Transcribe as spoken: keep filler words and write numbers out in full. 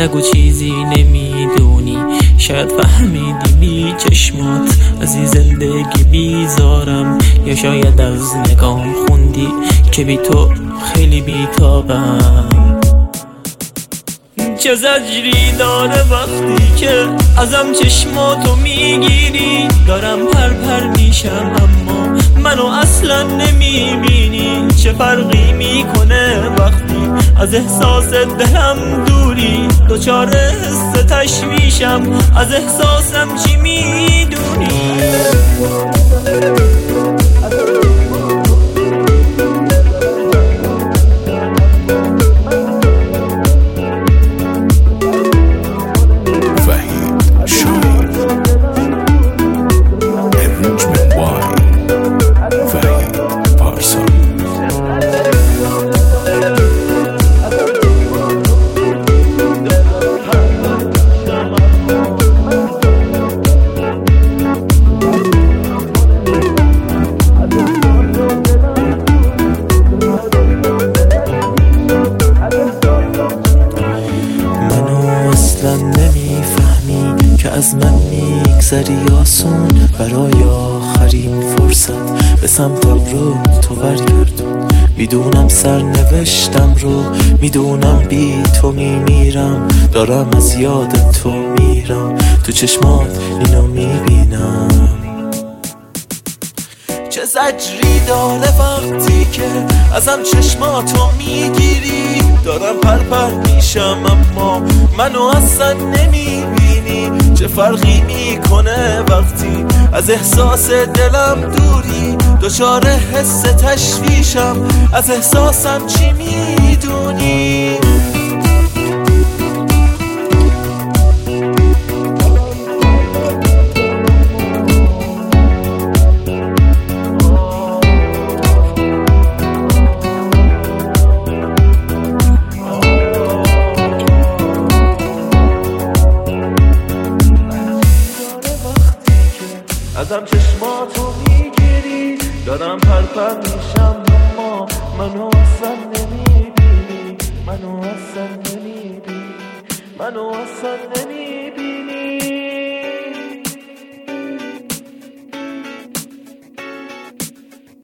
نگو چیزی نمیدونی، شاید فهمیدی بی چشمات از این زندگی بیزارم، یا شاید از نگام خوندی که بی تو خیلی بیتابم. چه زجری داره وقتی که ازم چشماتو میگیری، دارم پر پر میشم اما منو اصلا نمیبینی. چه فرقی میکنه وقتی از احساس دلم دوری، دچار حس تشویشم، از احساسم چی میدونی؟ نمیفهمی که از من میگذری آسون، برای آخرین فرصت به سمتم رو تو برگردون. میدونم سرنوشتم رو، میدونم بی تو میمیرم، دارم از یاد تو میرم، تو چشمات اینو میبینم. چه زجری داره وقتی که ازم چشماتو میگیری، دارم پر پر میشم اما منو اصلا نمیبینی. چه فرقی میکنه وقتی از احساس دلم دوری، دچار حس تشویشم، از احساسم چی میدونی؟ ازم چشماتو میگیری، دارم پر پر میشم اما منو اصلا نمیبینی، منو اصلا نمیبینی، منو اصلا نمیبینی.